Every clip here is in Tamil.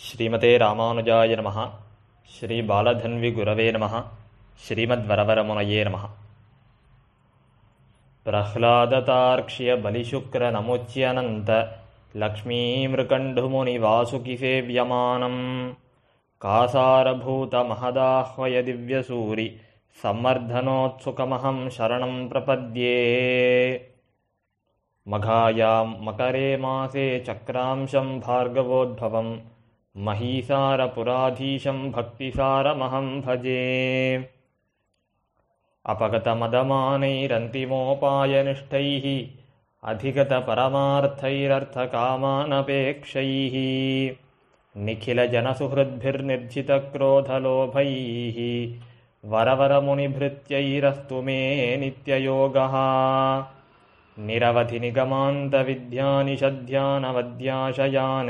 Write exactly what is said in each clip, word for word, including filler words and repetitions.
ஸ்ரீமதே ராமானுஜாய நமஹ. ஸ்ரீ பாலதன்வி குரவே நமஹ. ஸ்ரீமத்வரவரமுனையே நமஹ. பிரஹ்லாததார்க்ஷ்ய பலிசுக்ர நமுச்யனந்த லக்ஷ்மீமிருகண்டுமுனி வாசுகி சேவ்யமானம் காசாரபூத மகதாஹ்வய திவ்யசூரி சம்மர்தனோத்சுகமஹம் சரணம் பிரபத்யே. மகாயாம் மகரே மாசே சக்ராம்சம் பார்கவோத்பவம் மஹீசாரபுராதீஷம் பக்திசாரமஹம் பஜே. அபகதமதமானைரந்திமோபாயனிஷ்டைः அதிகதபரமார்த்தைரர்த்தகாமானபேக்ஷைः நிখিலஜனசுஹृद्भिर्निर्जितक्रोधलोभैः வரவரமுனிभृत्यैरस्तु मे नित्ययोगः. நிரவதி நிகமாந்தவித்யானிஷத்யானவத்யாசயான்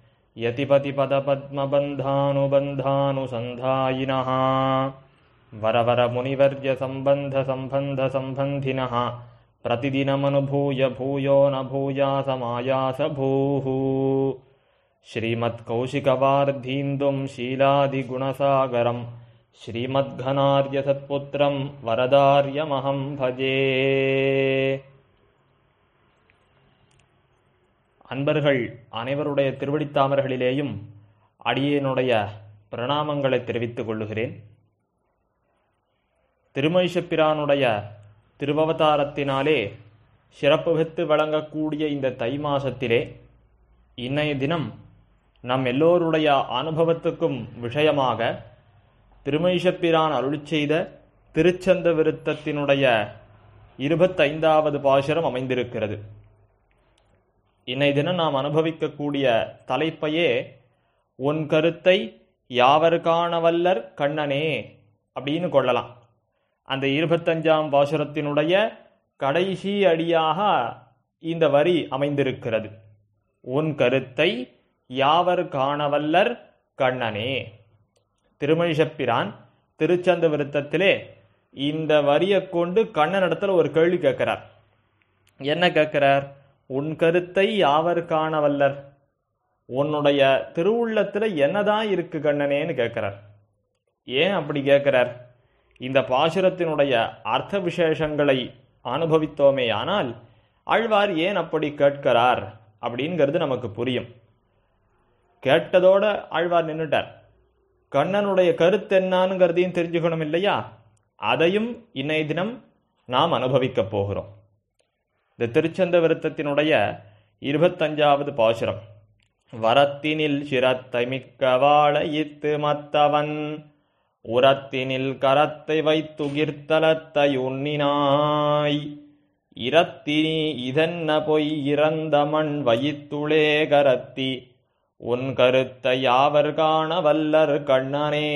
யதிபதிபதபத்மபந்தானுபந்தானுசந்தாயினः வரவரமுனிவர்ய சம்பந்த சம்பந்த சம்பந்தினः பிரதிதினமனுபூய பூயோ ந பூயாசமாயாச பூः. ஸ்ரீமத்கௌஷிகவார்த்தீந்தும் ஷீலாதிகுணசாகரம் ஸ்ரீமத்கணார்ய சத்புத்திரம் வரதார்யமஹம் பஜே. அன்பர்கள் அனைவருடைய திருவடித்தாமர்களிலேயும் அடியேனுடைய பிரணாமங்களை தெரிவித்துக் கொள்ளுகிறேன். திருமழிசப்பிரானுடைய திருவவதாரத்தினாலே சிறப்பு பெற்று வழங்கக்கூடிய இந்த தை மாசத்திலே இன்றைய தினம் நம் எல்லோருடைய அனுபவத்துக்கும் விஷயமாக திருமழிசப்பிரான் அருளிச் செய்த திருச்சந்த விருத்தத்தினுடைய இருபத்தைந்தாவது பாசுரம் அமைந்திருக்கிறது. இன்னை தினம் நாம் அனுபவிக்கக்கூடிய தலைப்பையே உன் கருத்தை யாவர் காணவல்லர் கண்ணனே அப்படின்னு கொள்ளலாம். அந்த இருபத்தஞ்சாம் பாசுரத்தினுடைய கடைசி அடியாக இந்த வரி அமைந்திருக்கிறது. உன் கருத்தை யாவர் காணவல்லர் கண்ணனே. திருமழிசப்பிரான் திருச்சந்த விருத்தத்திலே இந்த வரியை கொண்டு கண்ணனிடத்துல ஒரு கேள்வி கேட்கிறார். என்ன கேட்கிறார்? உன் கருத்தை யாவர் காணவல்லர், உன்னுடைய திருவுள்ளத்துல என்னதான் இருக்கு கண்ணனேன்னு கேட்கிறார். ஏன் அப்படி கேட்கிறார்? இந்த பாசுரத்தினுடைய அர்த்த விசேஷங்களை அனுபவித்தோமே ஆனால் ஆழ்வார் ஏன் அப்படி கேட்கிறார் அப்படிங்கிறது நமக்கு புரியும். கேட்டதோட ஆழ்வார் நின்றுட்டார். கண்ணனுடைய கருத்து என்னானுங்கிறதையும் தெரிஞ்சுக்கணும் இல்லையா? அதையும் இன்னைய தினம் நாம் அனுபவிக்க போகிறோம். இந்த திருச்சந்த விருத்தத்தினுடைய இருபத்தஞ்சாவது பாசுரம். வரத்தினில் சிரத்தை மிக்க வாழையித்து மத்தவன் உரத்தினில் கரத்தை வைத்துகிர்த்தலத்தை உண்ணினாய் இரத்தினி இதென்ன பொய் இறந்த மண் வயித்துளே கரத்தி உன் கருத்தை யாவர் காண வல்லர் கண்ணனே.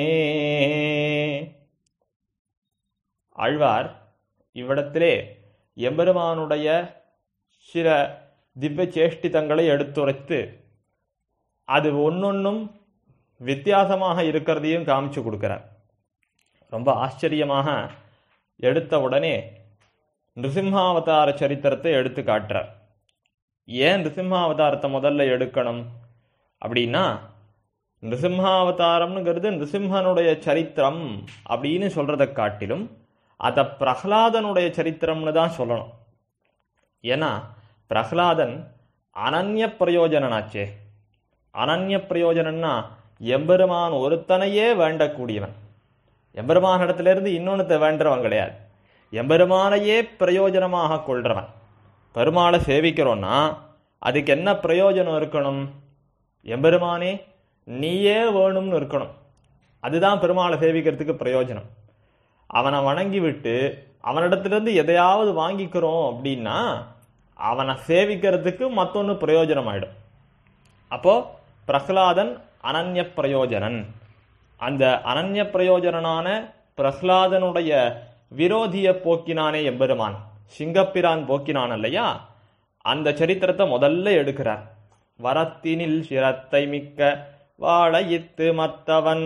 ஆழ்வார் இவ்விடத்திலே எம்பெருமானுடைய சில திவ்ய சேஷ்டிதங்களை எடுத்துரைத்து அது ஒன்னொன்னும் வித்தியாசமாக இருக்கிறதையும் காமிச்சு கொடுக்கிறார். ரொம்ப ஆச்சரியமாக எடுத்த உடனே நிருசிம்ஹாவதார சரித்திரத்தை எடுத்து காட்டுறார். ஏன் நிருசிம்ஹாவதாரத்தை முதல்ல எடுக்கணும் அப்படின்னா, நிருசிம்ஹாவதாரம்ங்கிறது நிருசிம்ஹனுடைய சரித்திரம் அப்படின்னு சொல்றதை காட்டிலும் அதை பிரஹ்லாதனுடைய சரித்திரம்னு தான் சொல்லணும். ஏன்னா பிரஹ்லாதன் அனன்ய பிரயோஜனாச்சே. அனன்ய பிரயோஜனம்னா எம்பெருமான் ஒருத்தனையே வேண்டக்கூடியவன். எம்பெருமான இடத்துல இருந்து இன்னொன்னத்தை வேண்டவன் கிடையாது. எம்பெருமானையே பிரயோஜனமாக கொள்றவன். பெருமாளை சேவிக்கிறோன்னா அதுக்கு என்ன பிரயோஜனம் இருக்கணும்? எம்பெருமானே நீயே வேணும்னு இருக்கணும். அதுதான் பெருமாளை சேவிக்கிறதுக்கு பிரயோஜனம். அவனை வணங்கி விட்டு அவனிடத்திலிருந்து எதையாவது வாங்கிக்கிறோம் அப்படின்னா அவனை சேவிக்கிறதுக்கு மற்றொன்று பிரயோஜனம் ஆயிடும். அப்போ பிரஹ்லாதன் அனன்ய பிரயோஜனன். அந்த அனன்ய பிரயோஜனான பிரஹ்லாதனுடைய விரோதிய போக்கினானே எம்பெருமான், சிங்கப்பிரான் போக்கினான் இல்லையா? அந்த சரித்திரத்தை முதல்ல எடுக்கிறார். வரத்தினில் சிரத்தை மிக்க வாழையித்து மத்தவன்.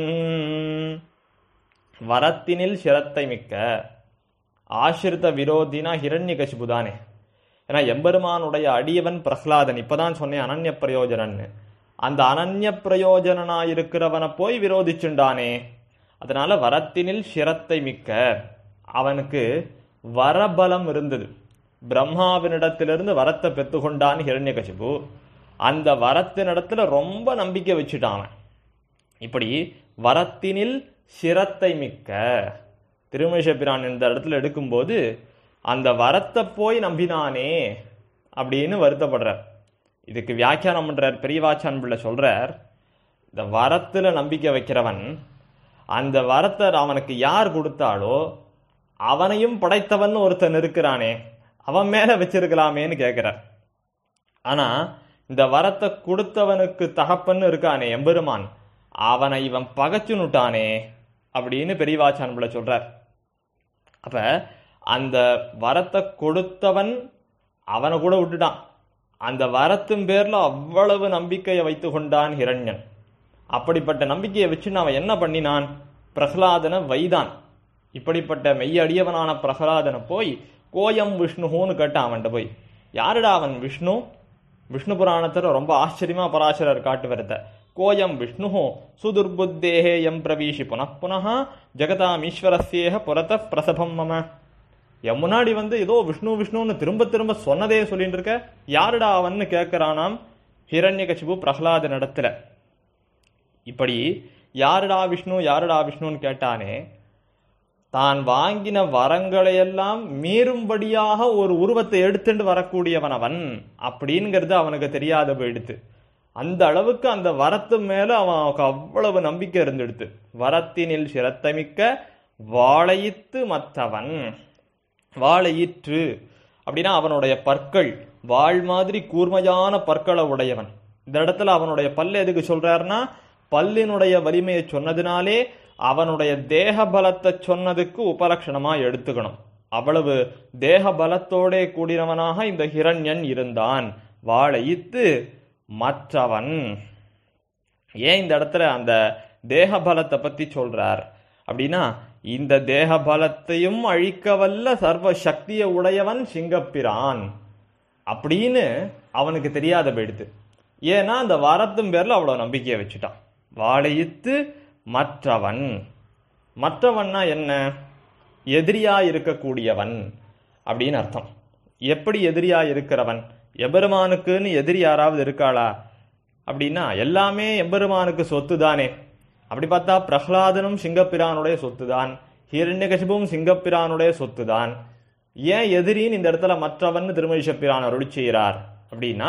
வரத்தினில் சிரத்தை மிக்க ஆசிரித விரோதினா ஹிரண்யகசிபுதானே. ஏன்னா எம்பெருமானுடைய அடியவன் பிரஹ்லாதன். இப்பதான் சொன்னேன் அனன்ய பிரயோஜனன்னு. அந்த அனன்ய பிரயோஜனாயிருக்கிறவனை போய் விரோதிச்சுண்டானே. அதனால வரத்தினில் சிரத்தை மிக்க, அவனுக்கு வரபலம் இருந்தது. பிரம்மாவினிடத்திலிருந்து வரத்தை பெற்றுக்கொண்டான் ஹிரண்யகசிபு. அந்த வரத்தினிடத்துல ரொம்ப நம்பிக்கை வச்சுட்டான். இப்படி வரத்தினில் சிரத்தை மிக்க திருமேஷபிரான் இந்த இடத்துல எடுக்கும்போது அந்த வரத்தை போய் நம்பினானே அப்படின்னு வருத்தப்படுறார். இதுக்கு வியாக்கியானம் பண்றார் பெரியவாச்சான் பிள்ளை. சொல்றார், இந்த வரத்துல நம்பிக்கை வைக்கிறவன் அந்த வரத்தை அவனுக்கு யார் கொடுத்தாலோ அவனையும் படைத்தவன் ஒருத்தன் இருக்கிறானே, அவன் மேல வச்சிருக்கலாமேன்னு கேட்கிறார். ஆனா இந்த வரத்தை கொடுத்தவனுக்கு தகப்பன்னு இருக்கானே எம்பெருமான், அவனை இவன் பகைச்சுனுட்டானே அப்படின்னு பெரியவாச்சான் பிள்ளை சொல்றார். அப்ப அந்த வரத்தை கொடுத்தவன் அவனை கூட விட்டுட்டான். அந்த வரத்தின் பேர்ல அவ்வளவு நம்பிக்கையை வைத்து கொண்டான் ஹிரண்யன். அப்படிப்பட்ட நம்பிக்கையை வச்சு அவன் என்ன பண்ணினான், பிரகலாதனை வைதான். இப்படிப்பட்ட மெய்யடியவனான பிரகலாதனை போய் கோயம் விஷ்ணுன்னு கேட்டான். அவன்கிட்ட போய், யாருடா அவன் விஷ்ணு? விஷ்ணு புராணத்துல ரொம்ப ஆச்சரியமா பராசரர் காட்டு வருத. கோயம் விஷ்ணு சுதுர்புத்தேஹே எம் பிரவீஷி புனః புனः ஜெகதாம் ஈஸ்வரஸ்யேஹ புரத பிரசபம் மம. என் முன்னாடி வந்து ஏதோ விஷ்ணு விஷ்ணுன்னு திரும்ப திரும்ப சொன்னதே சொல்லிட்டு இருக்க, யாருடா அவன்னு கேட்கிறானாம் ஹிரண்யகசிபு பிரகலாதன் இடத்துல. இப்படி யாருடா விஷ்ணு யாருடா விஷ்ணுன்னு கேட்டானே, தான் வாங்கின வரங்களையெல்லாம் மீறும்படியாக ஒரு உருவத்தை எடுத்துட்டு வரக்கூடியவன் அவன் அப்படிங்கிறது அவனுக்கு தெரியாத போயிடுத்து. அந்த அளவுக்கு அந்த வரத்து மேல அவனுக்கு அவ்வளவு நம்பிக்கை இருந்துடுத்து. வரத்தினில் சிரத்தமிக்க வாழையித்து மற்றவன். வாழையிற்று அப்படின்னா அவனுடைய பற்கள் வாழ் மாதிரி கூர்மையான பற்களை உடையவன். இந்த இடத்துல அவனுடைய பல்லு எதுக்கு சொல்றாருன்னா, பல்லினுடைய வலிமையை சொன்னதுனாலே அவனுடைய தேக பலத்தை சொன்னதுக்கு உபலட்சணமா எடுத்துக்கணும். அவ்வளவு தேக பலத்தோட கூடினவனாக இந்த ஹிரண்யன் இருந்தான். வாழையித்து மற்றவன். ஏன் இந்த இடத்துல அந்த தேக பலத்தை பத்தி சொல்றார் அப்படின்னா, இந்த தேக பலத்தையும் அழிக்க வல்ல சர்வ சக்தியை உடையவன் சிங்கப்பிரான் அப்படின்னு அவனுக்கு தெரியாத போயிடுது. ஏன்னா அந்த வரத்தின் பேர்ல அவ்வளவு நம்பிக்கையை வச்சுட்டான். வாழையித்து மற்றவன். மற்றவன்னா என்ன, எதிரியா இருக்கக்கூடியவன் அப்படின்னு அர்த்தம். எப்படி எதிரியா இருக்கிறவன்? எம்பெருமானுக்குன்னு எதிரி யாராவது இருக்காளா அப்படின்னா, எல்லாமே எம்பெருமானுக்கு சொத்து தானே. அப்படி பார்த்தா பிரகலாதனும் சிங்கப்பிரானுடைய சொத்து தான், ஹிரண்யகசிபுவும் சிங்கப்பிரானுடைய சொத்து தான். ஏன் எதிரின்னு இந்த இடத்துல மற்றவன் திருமழிசப்பிரான் அருளி செய்கிறார் அப்படின்னா,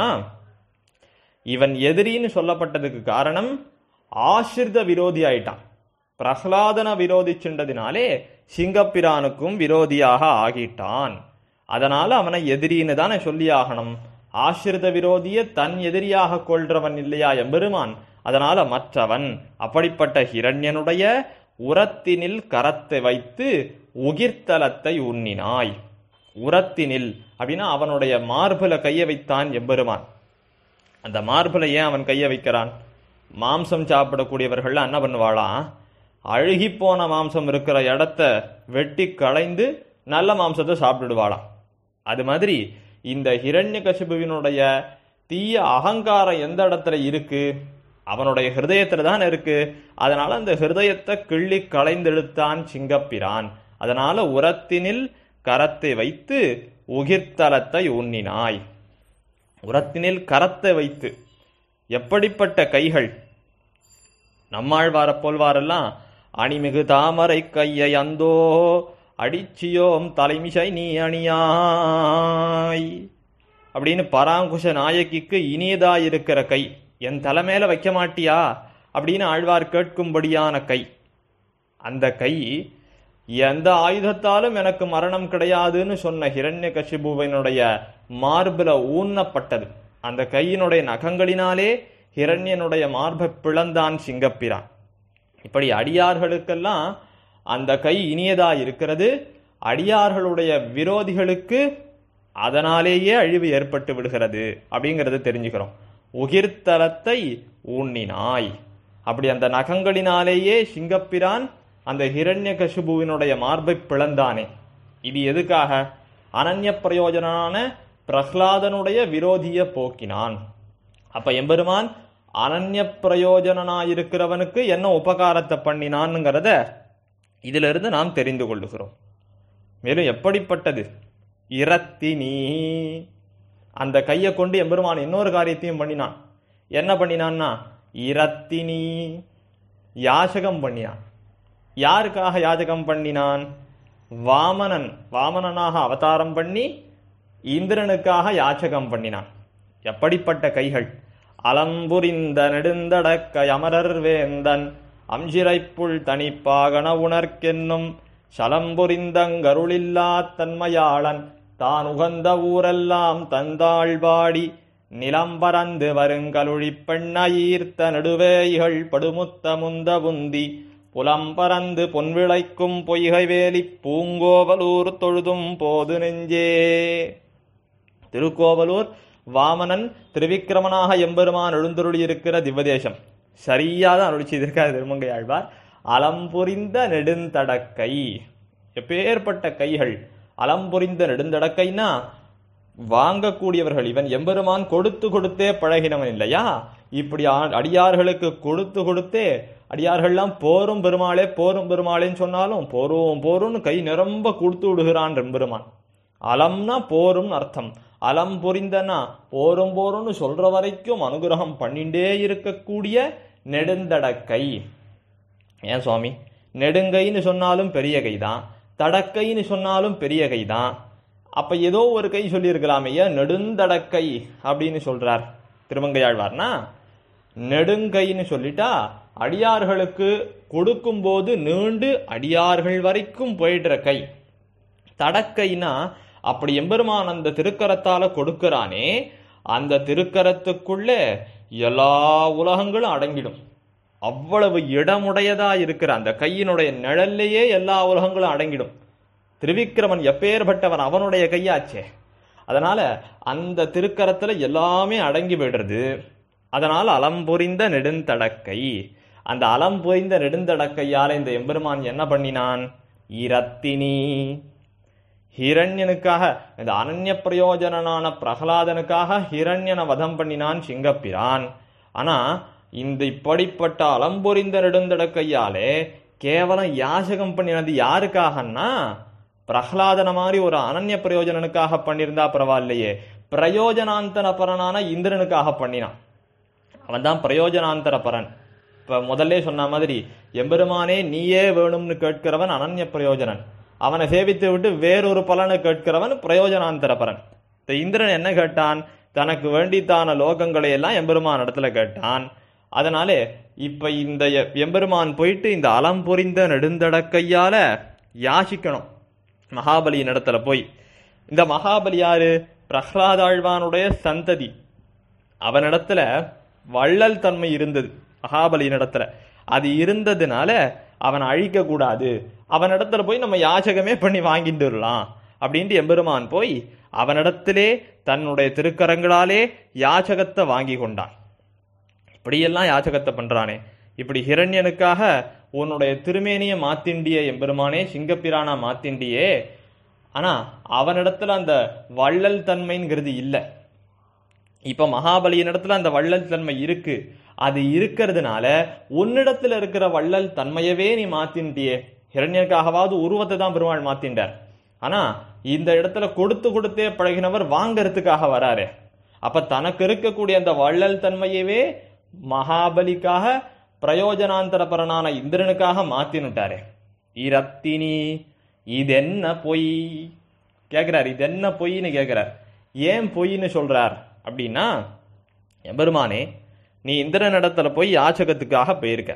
இவன் எதிரின்னு சொல்லப்பட்டதுக்கு காரணம் ஆசிரித விரோதி ஆயிட்டான். பிரகலாதன விரோதிச்சுன்றதினாலே சிங்கப்பிரானுக்கும் விரோதியாக ஆகிட்டான். அதனால அவனை எதிரின்னு தானே சொல்லி ஆகணும். ஆசிரித விரோதியை தன் எதிரியாக கொள்றவன் இல்லையா எம்பெருமான்? அதனால மற்றவன். அப்படிப்பட்ட ஹிரண்யனுடைய உரத்தினில் கரத்தை வைத்து உகிர்த்தலத்தை உண்ணினாய். உரத்தினில் அப்படின்னா அவனுடைய மார்புல கையை வைத்தான் எம்பெருமான். அந்த மார்புல ஏன் அவன் கையை வைக்கிறான்? மாம்சம் சாப்பிடக்கூடியவர்கள் என்ன பண்ணுவாளாம், அழுகி போன மாம்சம் இருக்கிற இடத்த வெட்டி களைந்து நல்ல மாம்சத்தை சாப்பிட்டுடுவாளாம். அது மாதிரி இந்த ஹிரண்யகசிபுவினுடைய தீய அகங்காரம் எந்த இடத்துல இருக்கு? அவனுடைய ஹிருதயத்துல தான் இருக்கு. அதனால அந்த ஹிருதயத்தை கிள்ளி களைந்தெடுத்தான் சிங்கப்பிரான். அதனால உரத்தினில் கரத்தை வைத்து உகிர்த்தலத்தை உண்ணினாய். உரத்தினில் கரத்தை வைத்து, எப்படிப்பட்ட கைகள்? நம்மாழ்வார போல்வாரெல்லாம் அணிமிகு தாமரை கையை அந்தோ அடிச்சியோம் தலைமிசை நீ அணியாய் அப்படின்னு பராங்குஷ நாயகிக்கு இனியதாயிருக்கிற கை, என் தலைமையில வைக்க மாட்டியா அப்படின்னு ஆழ்வார் கேட்கும்படியான கை. அந்த கை எந்த ஆயுதத்தாலும் எனக்கு மரணம் கிடையாதுன்னு சொன்ன ஹிரண்யகசிபுவினுடைய மார்புல ஊன்னப்பட்டது. அந்த கையினுடைய நகங்களினாலே ஹிரண்யனுடைய மார்பை பிளந்தான் சிங்கப்பிரான். இப்படி அடியார்களுக்கெல்லாம் அந்த கை இனியதா இருக்கிறது. அடியார்களுடைய விரோதிகளுக்கு அதனாலேயே அழிவு ஏற்பட்டு விடுகிறது அப்படிங்கிறது தெரிஞ்சுக்கிறோம். உகிர்த்தலத்தை ஊன்னினாய். அப்படி அந்த நகங்களினாலேயே சிங்கப்பிரான் அந்த ஹிரண்யகசிபுவினுடைய மார்பை பிளந்தானே. இது எதுக்காக? அனன்ய பிரயோஜனான பிரகலாதனுடைய விரோதிய போக்கினான். அப்ப எம்பெருமான் அனன்ய பிரயோஜனாயிருக்கிறவனுக்கு என்ன உபகாரத்தை பண்ணினான்ங்கிறத இதுல இருந்து நாம் தெரிந்து கொள்ளுகிறோம். மேலும் எப்படிப்பட்டது இரத்தினி, அந்த கையை கொண்டு எம்பெருமான் இன்னொரு காரியத்தையும் பண்ணினான். என்ன பண்ணினான்னா இரத்தினி, யாசகம் பண்ணினான். யாருக்காக யாஜகம் பண்ணினான்? வாமனன் வாமனனாக அவதாரம் பண்ணி இந்திரனுக்காக யாச்சகம் பண்ணினான். எப்படிப்பட்ட கைகள்! அலம்புரிந்த நெடுந்தடக்க அமரர் வேந்தன் அம்சிரைப்புள் தனிப்பாகன உணர்க்கென்னும் சலம்புரிந்தங்கருளில்லா தன்மையாளன் தான் உகந்த ஊரெல்லாம் தந்தாழ்பாடி நிலம்பரந்து வருங்கலுழி பெண்ணஈர்த்த நடுவேய்கள் படுமுத்த முந்த புந்தி புலம்பரந்து பொன்விளைக்கும் பொய்கை வேலி பூங்கோவலூர் தொழுதும் போது நெஞ்சே. திருக்கோவலூர் வாமனன் திருவிக்கிரமனாக எம்பெருமான் எழுந்தருளி இருக்கிற திவ்வதேசம். சரியாக அருளி செய்திருக்கார் திருமங்கை ஆழ்வார். அலம்புரிந்த நெடுந்தடக்கை, எப்பேற்பட்ட கைகள்! அலம்புரிந்த நெடுந்தடக்கைனா வாங்கக்கூடியவர்கள். இவன் எம்பெருமான் கொடுத்து கொடுத்தே பழகினவன் இல்லையா? இப்படி அடியார்களுக்கு கொடுத்து கொடுத்தே அடியார்கள்லாம் போரும் பெருமாளே போரும் பெருமாளேன்னு சொன்னாலும் போரும் போரும்னு கை நிரம்ப கொடுத்து விடுகிறான் எம்பெருமான். அலம்னா போரும் அர்த்தம். அலம் புரிந்தனா போரும் போரும்னு சொல்ற வரைக்கும் அனுகிரகம் பண்ணிண்டே இருக்கக்கூடிய நெடுந்தடக்கை. ஏன் சுவாமி, நெடுங்கைன்னு சொன்னாலும் பெரிய கை தான், தடக்கைன்னு சொன்னாலும் பெரிய கை தான். அப்ப ஏதோ ஒரு கை சொல்லியிருக்கலாமே, ஏன் நெடுந்தடக்கை அப்படின்னு சொல்றார் திருமங்கையாழ்வார்னா? நெடுங்கைன்னு சொல்லிட்டா அடியார்களுக்கு கொடுக்கும் போது நீண்டு அடியார்கள் வரைக்கும் போயிடுற கை. தடக்கைனா அப்படி எம்பெருமான் அந்த திருக்கரத்தால கொடுக்கிறானே, அந்த திருக்கரத்துக்குள்ள எல்லா உலகங்களும் அடங்கிடும். அவ்வளவு இடமுடையதா இருக்கிற அந்த கையினுடைய நிழல்லையே எல்லா உலகங்களும் அடங்கிடும். திருவிக்கிரமன் எப்பேற்பட்டவன், அவனுடைய கையாச்சே. அதனால அந்த திருக்கரத்துல எல்லாமே அடங்கி விடுறது. அதனால் அலம்புரிந்த நெடுந்தடக்கை, அந்த அலம்புரிந்த நெடுந்தடக்கையால இந்த எம்பெருமான் என்ன பண்ணினான்? இரத்தினி, ஹிரண்யனுக்காக, இந்த அனன்ய பிரயோஜனான பிரகலாதனுக்காக ஹிரண்யனை வதம் பண்ணினான் சிங்கப்பிரான். ஆனா இந்த இப்படிப்பட்ட அலம்புரிந்த நெடுந்தடக்கையாலே கேவலம் யாசகம் பண்ணினது யாருக்காகன்னா பிரகலாதன மாதிரி ஒரு அனன்ய பிரயோஜனனுக்காக பண்ணியிருந்தா பரவாயில்லையே, பிரயோஜனாந்தர பரனான இந்திரனுக்காக பண்ணினான். அவன் தான் பிரயோஜனாந்தர பரன். இப்ப முதல்ல சொன்ன மாதிரி எம்பெருமானே நீயே வேணும்னு கேட்கிறவன் அனன்ய பிரயோஜனன், அவனை சேவித்து விட்டு வேறொரு பலனை கேட்கிறவன் பிரயோஜனாந்தர பரன். இந்திரன் என்ன கேட்டான்? தனக்கு வேண்டித்தான லோகங்களை எல்லாம் எம்பெருமான் இடத்துல கேட்டான். அதனாலே இப்ப இந்த எம்பெருமான் போயிட்டு இந்த அலம் புரிந்த நெடுந்தடக்கையால யாசிக்கணும் மகாபலியின் இடத்துல போய். இந்த மகாபலி யாரு? பிரஹ்லாதாழ்வானுடைய சந்ததி. அவனிடத்துல வள்ளல் தன்மை இருந்தது மகாபலியின் இடத்துல. அது இருந்ததுனால அவனை அழிக்க கூடாது, அவனிடத்துல போய் நம்ம யாசகமே பண்ணி வாங்கிட்டு வரலாம் அப்படின்ட்டு எம்பெருமான் போய் அவனிடத்திலே தன்னுடைய திருக்கரங்களாலே யாசகத்தை வாங்கி கொண்டான். இப்படியெல்லாம் யாசகத்தை பண்றானே, இப்படி ஹிரண்யனுக்காக உன்னுடைய திருமேனிய மாத்திண்டிய எம்பெருமானே, சிங்கப்பிரானா மாத்திண்டியே. ஆனா அவனிடத்துல அந்த வள்ளல் தன்மைங்கிறது இல்லை. இப்ப மகாபலியின் இடத்துல அந்த வள்ளல் தன்மை இருக்கு. அது இருக்கிறதுனால உன்னிடத்துல இருக்கிற வள்ளல் தன்மையவே நீ மாத்தின்ட்டியே. ஹிரண்யனுக்காகவாவது உருவத்தை தான் பெருமாள் மாத்தின்றார். ஆனா இந்த இடத்துல கொடுத்து கொடுத்தே பழகினவர் வாங்கறதுக்காக வராரு. அப்ப தனக்கு இருக்கக்கூடிய அந்த வள்ளல் தன்மையவே மகாபலிக்காக பிரயோஜனாந்தர பரனான இந்திரனுக்காக மாத்தினுட்டாரு. இரத்தினி, இதென்ன பொய் கேட்கிறார். இது என்ன பொய்ன்னு கேட்கிறார். ஏன் பொய்ன்னு சொல்றார் அப்படின்னா, எம்பெருமானே நீ இந்திரன் இடத்துல போய் யாசகத்துக்காக போயிருக்க.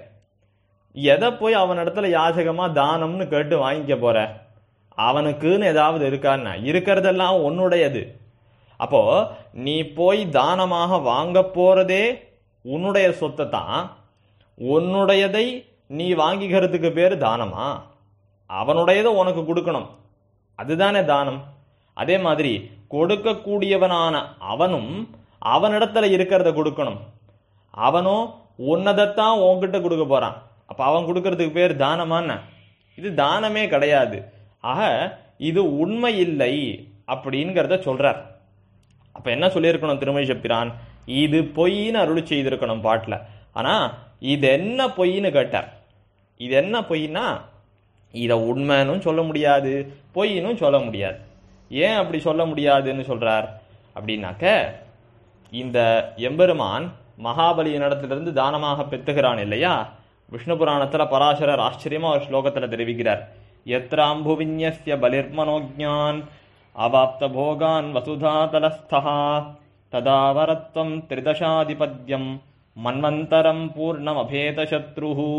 எதை போய் அவன் இடத்துல யாசகமா தானம்னு கேட்டு வாங்கிக்க போற? அவனுக்குன்னு ஏதாவது இருக்கான்னா? இருக்கிறதெல்லாம் உன்னுடையது. அப்போ நீ போய் தானமாக வாங்க போறதே உன்னுடைய சொத்தை தான். உன்னுடையதை நீ வாங்கிக்கிறதுக்கு பேரு தானமா? அவனுடையதை உனக்கு கொடுக்கணும், அதுதானே தானம். அதே மாதிரி கொடுக்கக்கூடியவனான அவனும் அவனிடத்துல இருக்கிறத கொடுக்கணும். அவனும் உன்னதைத்தான் உன்கிட்ட கொடுக்க போறான். அப்ப அவன் கொடுக்கறதுக்கு பேர் தானமான? இது தானமே கிடையாது. ஆக இது உண்மை இல்லை அப்படிங்கிறத சொல்றார். அப்ப என்ன சொல்லியிருக்கணும் திருமழிசப்பிரான்? இது பொய்ன்னு அருளி செய்திருக்கணும் பாட்டுல. ஆனா இது என்ன பொய்ன்னு கேட்டார். இது என்ன பொய்னா இத உண்மைன்னு சொல்ல முடியாது, பொய்ன்னு சொல்ல முடியாது. ஏன் அப்படி சொல்ல முடியாதுன்னு சொல்றார் அப்படின்னாக்க, இந்த எம்பெருமான் மகாபலியின் இடத்திலிருந்து தானமாக பெற்றுகிறான் இல்லையா? விஷ்ணு புராணத்துல பராசரர் ஆச்சரியமா ஒரு ஸ்லோகத்துல தெரிவிக்கிறார். யத்ராம்புவின்யஸ்ய பலிர்மனோஜ்ஞான் அவாப்த போகான் வசுதா தலஸ்தஹா ததாவரத்வம் திரிதசாதிபத்யம் மன்வந்தரம் பூர்ணம் அபேத சத்ருஹு.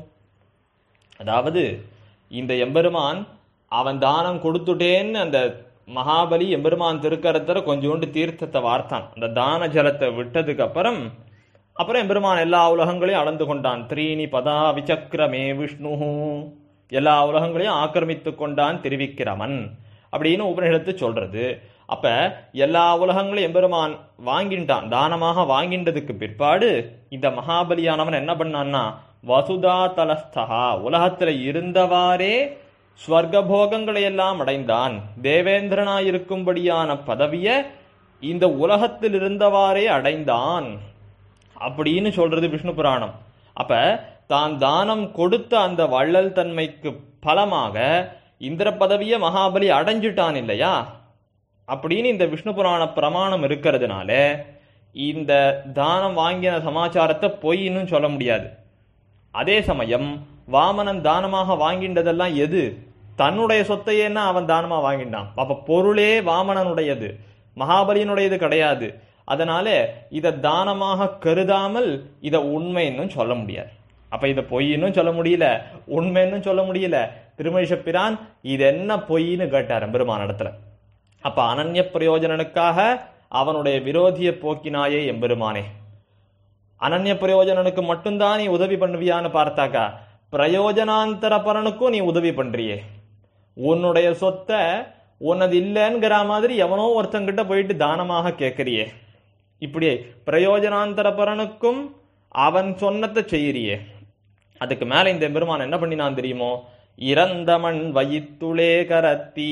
அதாவது இந்த எம்பெருமான் அவன் தானம் கொடுத்துட்டேன்னு அந்த மகாபலி எம்பெருமான் திருக்கரத்துல கொஞ்சோண்டு தீர்த்தத்தை வார்த்தான். அந்த தான ஜலத்தை விட்டதுக்கு அப்புறம் அப்புறம் எம்பெருமான் எல்லா உலகங்களையும் அளந்து கொண்டான். த்ரீனி பதா விசக்கிரமே விஷ்ணு, எல்லா உலகங்களையும் ஆக்கிரமித்து கொண்டான் திருவிக்கிரமன் அப்படின்னு உபநிஷத்து சொல்றது. அப்ப எல்லா உலகங்களையும் எம்பெருமான் வாங்கிட்டான், தானமாக வாங்கின்றதுக்கு பிற்பாடு இந்த மகாபலியானவன் என்ன பண்ணான்னா வசுதா தலஸ்தஹா, உலகத்துல இருந்தவாறே ஸ்வர்கபோகங்களை எல்லாம் அடைந்தான். தேவேந்திரனாயிருக்கும்படியான பதவிய இந்த உலகத்தில் இருந்தவாறே அடைந்தான் அப்படின்னு சொல்றது விஷ்ணு புராணம். அப்ப தான் தானம் கொடுத்த அந்த வள்ளல் தன்மைக்கு பலமாக இந்திர பதவிய மகாபலி அடைஞ்சிட்டான் இல்லையா? அப்படின்னு இந்த விஷ்ணு புராண பிரமாணம் இருக்கிறதுனால இந்த தானம் வாங்கின சமாச்சாரத்தை பொய்ன்னு சொல்ல முடியாது. அதே சமயம் வாமனன் தானமாக வாங்கின்றதெல்லாம் எது? தன்னுடைய சொத்தையேன்னா அவன் தானமா வாங்கிட்டான். அப்ப பொருளே வாமனனுடையது, மகாபலியினுடையது கிடையாது. அதனால இதை தானமாக கருதாமல் இதை உண்மைன்னு சொல்ல முடியாது. அப்ப இதை பொய்ன்னு சொல்ல முடியல, உண்மைன்னு சொல்ல முடியல. திருமழிச பிரான் இது என்ன பொய்ன்னு கேட்டார் எம்பெருமான் இடத்துல. அப்ப அனன்ய பிரயோஜனனுக்காக அவனுடைய விரோதிய போக்கினாயே எம்பெருமானே. அனன்ய பிரயோஜனனுக்கு மட்டும்தான் நீ உதவி பண்ணுவியான்னு பார்த்தாக்கா பிரயோஜனாந்தர பரனுக்கும் நீ உதவி பண்றியே. உன்னுடைய சொத்தை உன்னது இல்லைங்கிற மாதிரி எவனோ ஒருத்தங்கிட்ட போயிட்டு தானமாக கேட்கறியே. இப்படியே பிரயோஜனாந்தர பரனுக்கும் அவன் சொன்னத்தை செய்யறியே. அதுக்கு மேல இந்த பெருமான் என்ன பண்ணினான் தெரியுமோ? இறந்தமண் வயித்துளே கரத்தி.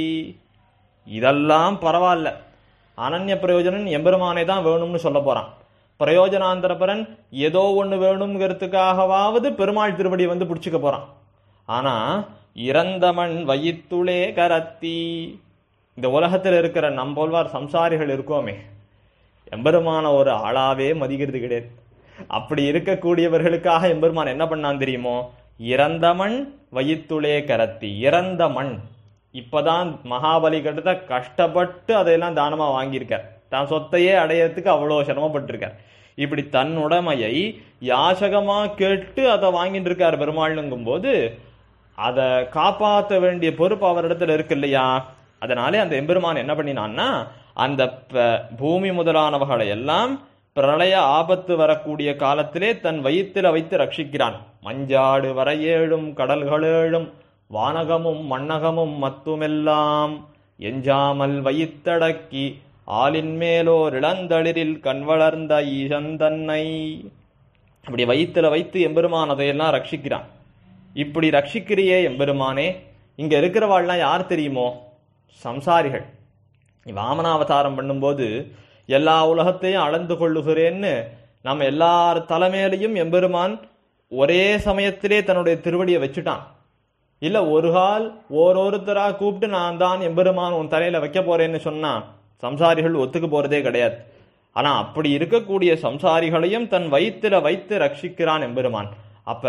இதெல்லாம் பரவாயில்ல, அனன்ய பிரயோஜனன் எம்பெருமானே தான் வேணும்னு சொல்ல போறான். பிரயோஜனாந்தரபரன் ஏதோ ஒண்ணு வேணுங்கிறதுக்காகவாவது பெருமாள் திருவடி வந்து பிடிச்சுக்க போறான். ஆனா இறந்தமண் வயித்துளே கரத்தி, இந்த உலகத்தில் இருக்கிற நம்போல்வார் சம்சாரிகள் இருக்கோமே, எம்பெருமான ஒரு ஆளாவே மதிக்கிறது கிடையாது. அப்படி இருக்கக்கூடியவர்களுக்காக எம்பெருமான் என்ன பண்ணான் தெரியுமோ? இறந்த மண் வயித்துளே கரத்தி. இறந்த மண், இப்பதான் மகாபலி கிட்ட கஷ்டப்பட்டு அதையெல்லாம் தானமா வாங்கியிருக்கார். தான் சொத்தையே அடையறதுக்கு அவ்வளோ சிரமப்பட்டிருக்கார். இப்படி தன் உடைமையை யாசகமா கேட்டு அதை வாங்கிட்டு இருக்கார் பெருமாள்ங்கும் போது அதை காப்பாற்ற வேண்டிய பொறுப்பு அவரிடத்துல இருக்கு இல்லையா? அதனாலே அந்த எம்பெருமான் என்ன பண்ணினான்னா அந்த பூமி முதலானவர்களை எல்லாம் பிரளய ஆபத்து வரக்கூடிய காலத்திலே தன் வயிற்றில வைத்து ரட்சிக்கிறான். மஞ்சாடு வரையேழும் கடல்களேழும் வானகமும் மண்ணகமும் மத்துமெல்லாம் எஞ்சாமல் வயித்தடக்கி ஆலின் மேலோர் இளந்தளிரில் கண் வளர்ந்த ஈசந்தன்னை. அப்படி வயிற்றுல வைத்து எம்பெருமான் அதையெல்லாம் ரட்சிக்கிறான். இப்படி ரட்சிக்கிறியே எம்பெருமானே, இங்க இருக்கிறவாள்லாம் யார் தெரியுமோ? சம்சாரிகள். வாமனாவதாரம் பண்ணும்போது எல்லா உலகத்தையும் அளந்து கொள்ளுகிறேன்னு நம்ம எல்லார் தலைமையிலையும் எம்பெருமான் ஒரே சமயத்திலே தன்னுடைய திருவடியை வச்சுட்டான். இல்ல ஒரு கால் ஓரொருத்தரா கூப்பிட்டு நான் தான் எம்பெருமான் உன் தலையில வைக்க போறேன்னு சொன்னா சம்சாரிகள் ஒத்துக்கு போறதே கிடையாது. ஆனா அப்படி இருக்கக்கூடிய சம்சாரிகளையும் தன் வயிற்றுல வைத்து ரட்சிக்கிறான் எம்பெருமான். அப்ப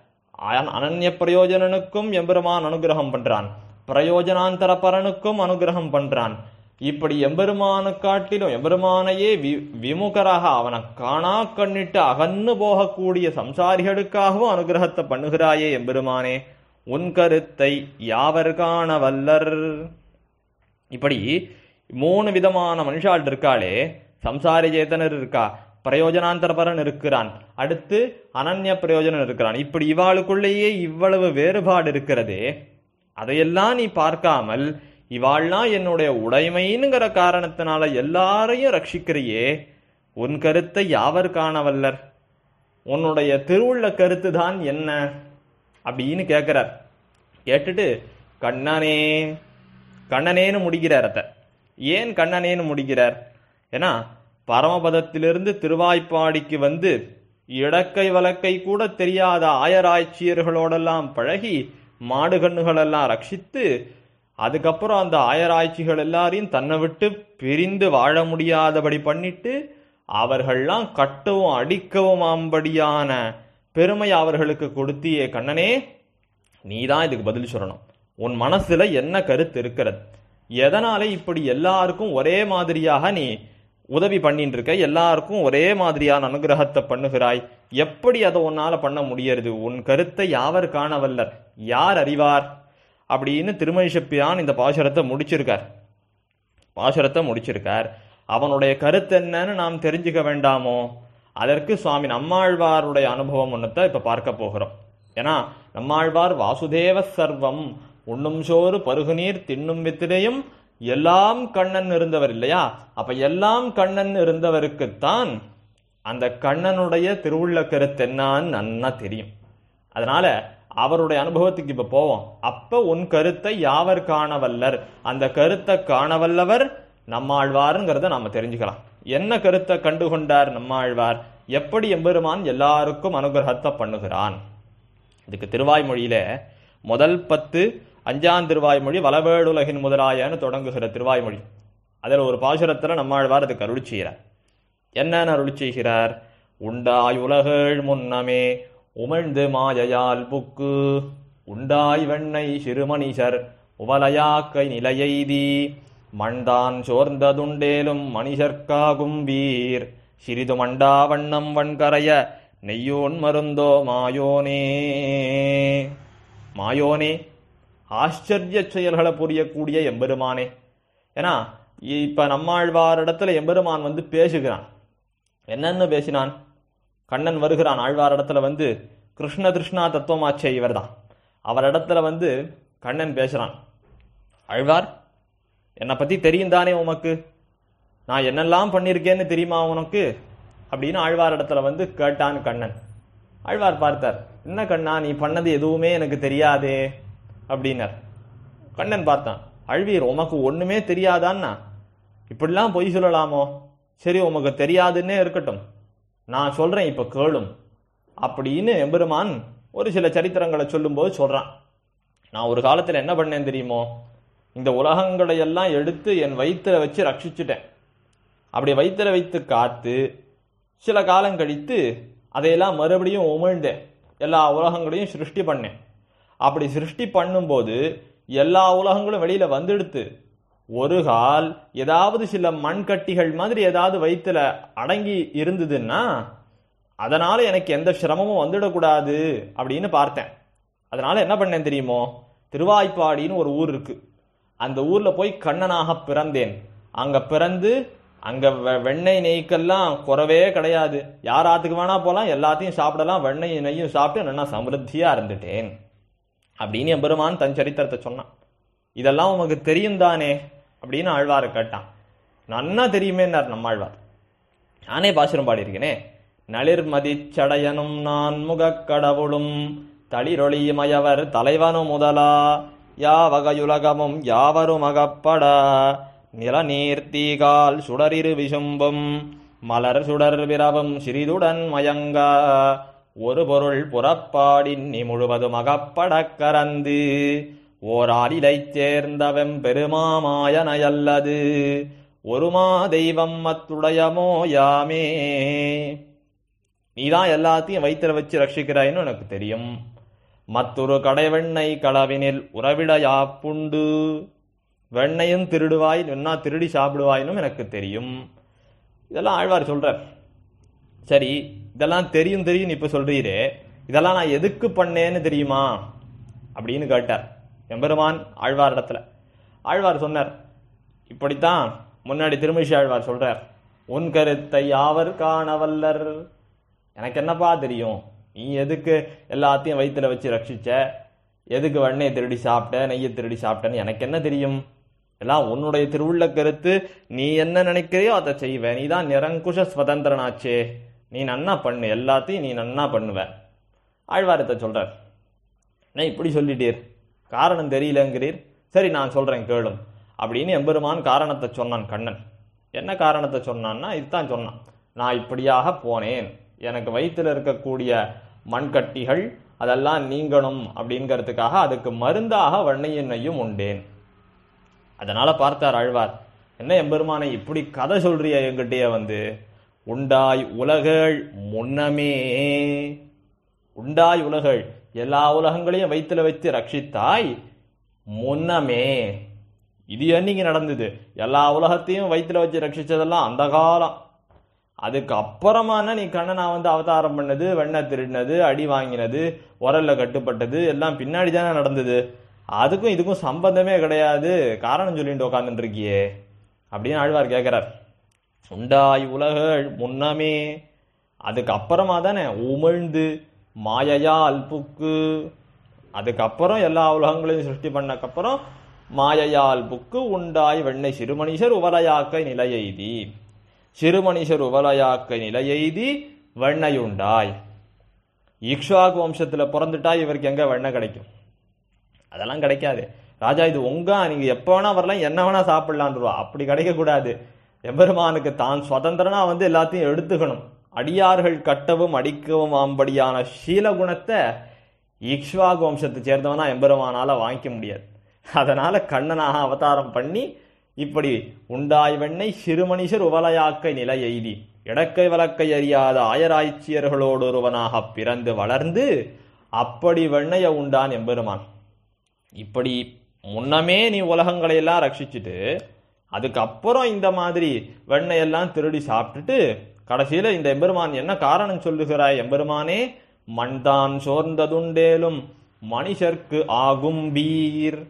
அனன்ய பிரயோஜனனுக்கும் எம்பெருமான் அனுகிரகம் பண்றான், பிரயோஜனாந்தர பரனுக்கும் அனுகிரகம் பண்றான். இப்படி எம்பெருமானு காட்டிலும் எம்பெருமானையே வி விமுகராக அவனை காணா கண்ணிட்டு அகன்னு போகக்கூடிய சம்சாரிகளுக்காகவும் அனுகிரகத்தை பண்ணுகிறாயே எம்பெருமானே, உன் கருத்தை யாவர் காண வல்லர். இப்படி மூணு விதமான மனுஷாள் இருக்காளே, சம்சாரி சேத்தனர் இருக்கா, பிரயோஜனாந்தரபரன் இருக்கிறான், அடுத்து அனன்ய பிரயோஜனம் இருக்கிறான். இப்படி இவாளுக்குள்ளேயே இவ்வளவு வேறுபாடு இருக்கிறதே, அதையெல்லாம் நீ பார்க்காமல் இவாள்லாம் என்னுடைய உடைமைங்கிற காரணத்தினால எல்லாரையும் ரட்சிக்கிறியே, உன் கருத்தை யாவர் காணவல்லர், உன்னுடைய திருவுள்ள கருத்து தான் என்ன அப்படின்னு கேட்கிறார். கேட்டுட்டு கண்ணனே கண்ணனேன்னு முடிக்கிறார். அத ஏன் கண்ணனேன்னு முடிக்கிறார்? ஏன்னா பரமபதத்திலிருந்து திருவாய்ப்பாடிக்கு வந்து இடக்கை வலக்கை கூட தெரியாத ஆயராய்ச்சியர்களோடெல்லாம் பழகி மாடுகண்ணுகளெல்லாம் ரட்சித்து அதுக்கப்புறம் அந்த ஆயராய்ச்சிகள் எல்லாரையும் தன்னை விட்டு பிரிந்து வாழ முடியாதபடி பண்ணிட்டு அவர்கள்லாம் கட்டவும் அடிக்கவும் ஆம்படியான பெருமை அவர்களுக்கு கொடுத்தியே கண்ணனே, நீதான் இதுக்கு பதில் சொல்லணும். உன் மனசுல என்ன கருத்து இருக்கிறது? எதனால இப்படி எல்லாருக்கும் ஒரே மாதிரியாக நீ உதவி பண்ணிட்டு இருக்க, எல்லாருக்கும் ஒரே மாதிரியான அனுகிரகத்தை பண்ணுகிறாய்? எப்படி அதை உன்னால பண்ண முடியறது? உன் கருத்தை யாவர் காணவல்லர், யார் அறிவார்? அப்படின்னு திருமழிசெப்பியான் இந்த பாசுரத்தை முடிச்சிருக்கார். பாசுரத்தை முடிச்சிருக்கார். அவனுடைய கருத்து என்னன்னு நாம் தெரிஞ்சுக்க வேண்டாமோ? அதற்கு சுவாமி நம்மாழ்வாருடைய அனுபவம் ஒன்றுத்தை இப்ப பார்க்க போகிறோம். ஏன்னா நம்மாழ்வார் வாசுதேவ சர்வம், உண்ணும் சோறு பருகுநீர் தின்னும் வித்திரையும் எல்லாம் கண்ணன் இருந்தவர் இல்லையா? அப்ப எல்லாம் கண்ணன் இருந்தவருக்குத்தான் அந்த கண்ணனுடைய திருவுள்ள கருத்து என்னான்னு நன்னா தெரியும். அதனால அவருடைய அனுபவத்துக்கு இப்ப போவோம். அப்ப உன் கருத்தை யாவர் காணவல்லர், அந்த கருத்தை காணவல்லவர் நம்மாழ்வாருங்கிறத நாம தெரிஞ்சுக்கலாம். என்ன கருத்தை கண்டுகொண்டார் நம்மாழ்வார்? எப்படி எம்பெருமான் எல்லாருக்கும் அனுகிரகத்தை பண்ணுகிறான்? இதுக்கு திருவாய்மொழியில முதல் பத்து அஞ்சாம் திருவாய்மொழி வளவேடுலகின் முதலாயன்னு தொடங்குகிற திருவாய்மொழி. அதில் ஒரு பாசுரத்துல நம்மாழ்வார் அதுக்கு அருளி செய்கிறார். என்னன்னு அருளி செய்கிறார்? உண்டாய் உலகேழ் முன்னமே உமிழ்ந்து மாயையால் புக்கு உண்டாய் வெண்ணை சிறுமணிசர் உவலையாக்கை நிலையெய்தி மண்தான் சோர்ந்ததுண்டேலும் மணிசர்க்காகும் வீர் சிறிது மண்டா வண்ணம் வன்கரைய நெய்யோன் மருந்தோ மாயோனே. மாயோனே, ஆச்சரிய செயல்களை புரியக்கூடிய எம்பெருமானே. ஏன்னா இப்ப நம்மாழ்வாரிடத்துல எம்பெருமான் வந்து பேசுகிறான். என்னன்னு பேசினான்? கண்ணன் வருகிறான் ஆழ்வாரிடத்துல வந்து, கிருஷ்ண திருஷ்ணா தத்துவமாச்சே இவர் தான். அவரிடத்துல வந்து கண்ணன் பேசுறான். ஆழ்வார், என்னை பத்தி தெரியும் தானே உமக்கு? நான் என்னெல்லாம் பண்ணியிருக்கேன்னு தெரியுமா உனக்கு? அப்படின்னு ஆழ்வாரிடத்துல வந்து கேட்டான் கண்ணன். ஆழ்வார் பார்த்தார். என்ன கண்ணா, நீ பண்ணது எதுவுமே எனக்கு தெரியாதே அப்படின்னார். கண்ணன் பார்த்தான். அழ்வீர், உமக்கு ஒண்ணுமே தெரியாதான்னா இப்படிலாம் பொய் சொல்லலாமோ? சரி, உமக்கு தெரியாதுன்னே இருக்கட்டும், நான் சொல்றேன், இப்ப கேளும் அப்படின்னு எம்பெருமான் ஒரு சில சரித்திரங்களை சொல்லும்போது சொல்றான். நான் ஒரு காலத்துல என்ன பண்ணேன் தெரியுமோ? இந்த உலகங்களை எல்லாம் எடுத்து என் வயிற்றுல வச்சு ரட்சிச்சுட்டேன். அப்படி வயிற்றுல வைத்து காத்து சில காலம் கழித்து அதையெல்லாம் மறுபடியும் உமிழ்ந்தேன். எல்லா உலகங்களையும் சிருஷ்டி பண்ணேன். அப்படி சிருஷ்டி பண்ணும்போது எல்லா உலகங்களும் வெளியில வந்துடுத்து. ஒரு கால் ஏதாவது சில மண்கட்டிகள் மாதிரி ஏதாவது வயிற்றுல அடங்கி இருந்ததுன்னா அதனால எனக்கு எந்த சிரமமும் வந்துடக்கூடாது அப்படின்னு பார்த்தேன். அதனால என்ன பண்ணேன் தெரியுமோ? திருவாய்ப்பாடின்னு ஒரு ஊர் இருக்கு. அந்த ஊர்ல போய் கண்ணனாக பிறந்தேன். அங்க பிறந்து அங்க வெண்ணெய் நெய்க்கெல்லாம் குறவே கிடையாது. யாராத்துக்கு வேணா போலாம், எல்லாத்தையும் சாப்பிடலாம். வெண்ணெய் நெய்யும் சாப்பிட்டு நல்லா சமிருத்தியா இருந்துட்டேன் அப்படின்னு எம்பெருமான் தன் சரித்திரத்தை சொன்னான். இதெல்லாம் உமக்கு தெரியும் தானே அப்படின்னு ஆழ்வாரை கேட்டான். நன்னா தெரியுமேன்னார் நம்மாழ்வார். நானே பாசுரம் பாடியிருக்கேனே. நளிர்மதி சடையனும் நான் முகக் கடவுளும் தளிரொளிமயவர் தலைவனும் முதலா யாவகையுலகமும் யாவரும் அகப்படா நிலநீர் தீகால் சுடரிரு விசும்பும் மலர் சுடர் விரவும் சிறிதுடன் மயங்கா ஒரு பொருள் புறப்பாடின் நீ முழுவதும் அகப்படக் கரந்து ஓராலிலை சேர்ந்தவெம் பெருமாமாயனையல்லது ஒருமா தெய்வம் மத்துடையமோ யாமே. நீதான் எல்லாத்தையும் வயிற்றுல வச்சு ரட்சிக்கிறாயின்னு எனக்கு தெரியும். மற்றொரு கடை வெண்ணெய் களவினில் உறவிடையா புண்டு, வெண்ணையும் திருடுவாய், என்ன திருடி சாப்பிடுவாயினும் எனக்கு தெரியும். இதெல்லாம் ஆழ்வார் சொல்றார். சரி, இதெல்லாம் தெரியும் தெரியும் இப்ப சொல்றீரே, இதெல்லாம் நான் எதுக்கு பண்ணேன்னு தெரியுமா அப்படின்னு கேட்டார் எம்பெருமான் ஆழ்வார் இடத்துல. ஆழ்வார் சொன்னார், இப்படித்தான் முன்னாடி திருமிஷி ஆழ்வார் சொல்றார், உன் கருத்தை யாவர் காணவல்லர். எனக்கு என்னப்பா தெரியும், நீ எதுக்கு எல்லாத்தையும் வயிற்றுல வச்சு ரட்சிச்ச, எதுக்கு வெண்ணெயை திருடி சாப்பிட்ட, நெய்யை திருடி சாப்பிட்டன்னு எனக்கு என்ன தெரியும்? எல்லாம் உன்னுடைய திருவுள்ள கருத்து. நீ என்ன நினைக்கிறையோ அதை செய்வ. நீ தான் நிரங்குஷ ஸ்வதந்திரனாச்சே, நீ நன்னா பண்ணு, எல்லாத்தையும் நீ நன்னா பண்ணுவ. ஆழ்வாரத்தை சொல்றார். நான் இப்படி சொல்லிட்டீர், காரணம் தெரியலங்கிறீர். சரி, நான் சொல்றேன் கேளும் அப்படின்னு எம்பெருமான் காரணத்தை சொன்னான் கண்ணன். என்ன காரணத்தை சொன்னான்னா இதுதான் சொன்னான், நான் இப்படியாக போனேன், எனக்கு வயிற்றில் இருக்கக்கூடிய மண்கட்டிகள் அதெல்லாம் நீங்கணும் அப்படிங்கிறதுக்காக அதுக்கு மருந்தாக வெண்ணெய் எண்ணெயும் உண்டேன். அதனால பார்த்தார் ஆழ்வார், என்ன எம்பெருமானை இப்படி கதை சொல்றிய என்கிட்டயே வந்து, உண்டாய் உலகள் முன்னமே, உண்டாய் உலகள் எல்லா உலகங்களையும் வயிற்றுல வச்சு ரட்சித்தாய் முன்னமே, இது என்னைக்கு நடந்தது? எல்லா உலகத்தையும் வயிற்றுல வச்சு ரட்சிச்சதெல்லாம் அந்த காலம். அதுக்கு அப்புறமான நீ கண்ணனா வந்து அவதாரம் பண்ணது, வெண்ணெய் திருடினது, அடி வாங்கினது, உரல்ல கட்டுப்பட்டது எல்லாம் பின்னாடி தானே நடந்தது. அதுக்கும் இதுக்கும் சம்பந்தமே கிடையாது, காரணம் சொல்லிட்டு உட்காந்துட்டு இருக்கியே அப்படின்னு ஆழ்வார் கேட்கிறார். உண்டாய் உலகள் முன்னமே, அதுக்கு அப்புறமா தானே உமிழ்ந்து மாயையால் புக்கு, அதுக்கப்புறம் எல்லா உலகங்களையும் சிருஷ்டி பண்ணக்கப்புறம் மாயையால் புக்கு உண்டாய் வெண்ணெய் சிறுமனிஷர் உவலையாக்கை நிலையெய்தி, சிறுமனிஷர் உவலையாக்கை நிலையெய்தி வெண்ணையுண்டாய். இக்ஷ்வாகு வம்சத்துல பிறந்துட்டா இவருக்கு எங்க வெண்ணெய் கிடைக்கும்? அதெல்லாம் கிடைக்காது. ராஜா இது உங்க, நீங்க எப்ப வேணா வரலாம், என்ன வேணா சாப்பிடலான்ருவா. அப்படி கிடைக்க கூடாது. எம்பெருமானுக்கு தான் சுதந்திரனா வந்து எல்லாத்தையும் எடுத்துக்கணும். அடியார்கள் கட்டவும் அடிக்கவும் ஆம்படியான சீலகுணத்தை இக்ஷ்வாகு வம்சத்தை சேர்ந்தவனா எம்பெருமானால வாங்கிக்க முடியாது. அதனால கண்ணனாக அவதாரம் பண்ணி இப்படி உண்டாய் வெண்ணெய் சிறுமனிஷர் உவலையாக்கை நிலை எய்தி, இடக்கை வழக்கை அறியாத ஆயராய்ச்சியர்களோடு ஒருவனாக பிறந்து வளர்ந்து அப்படி வெண்ணைய உண்டான் எம்பெருமான். இப்படி முன்னமே நீ உலகங்களை எல்லாம் ரட்சிச்சுட்டு அதுக்கப்புறம் இந்த மாதிரி வெண்ணையெல்லாம் திருடி சாப்பிட்டுட்டு கடைசியில இந்த எம்பெருமான் என்ன காரணம் சொல்லுகிறாய் எம்பெருமானே? மண்தான் சோர்ந்ததுண்டேலும் மனுஷர்க்கு ஆகும் பீர்,